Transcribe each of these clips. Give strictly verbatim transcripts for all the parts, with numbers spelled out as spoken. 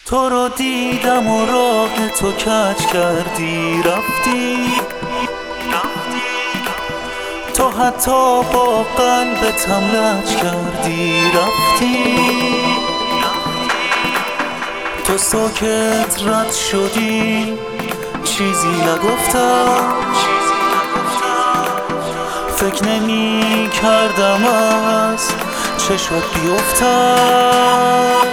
تو رو دیدم و راه تو کج کردی رفتی، تو حتی با قلبتم لج کردی رفتی، تو ساکت رد شدی چیزی نگفتم، فکر نمی کردم از چشات بیفتم.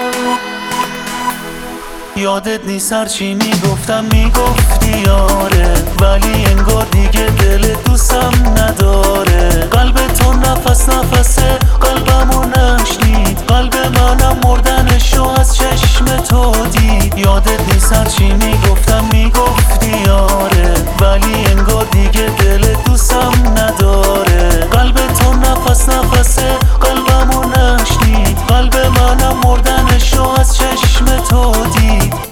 یادت نیست هرچی میگفتم میگفتی آره، ولی انگار دیگه دل دوستم نداره. قلب تو نفس نفسه قلبمو نشنید، قلب منم مردنشو از چشم تو دید. یادت نیست هرچی میگفتم میگفتی آره، ولی انگار دیگه دل دوستم نداره. قلب تو نفس نفسه قلبمو نشنید، قلب منم مردنشو از چشم تو دید.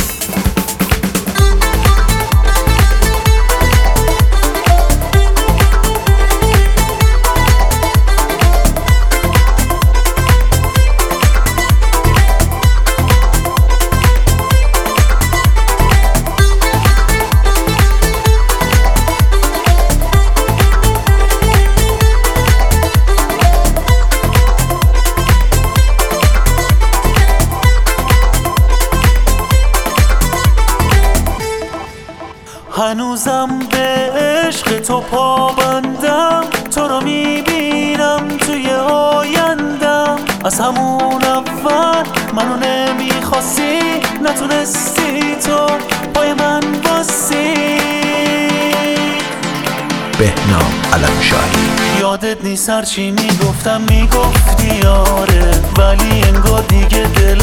هنوزم به عشق تو پابندم، تو رو میبینم توی آیندم. از همون اول منو نمیخواستی، نتونستی تو پای من باسی. بهنام علمشاهی. یادت نیست هرچی میگفتم میگفتی آره، ولی انگار دیگه دل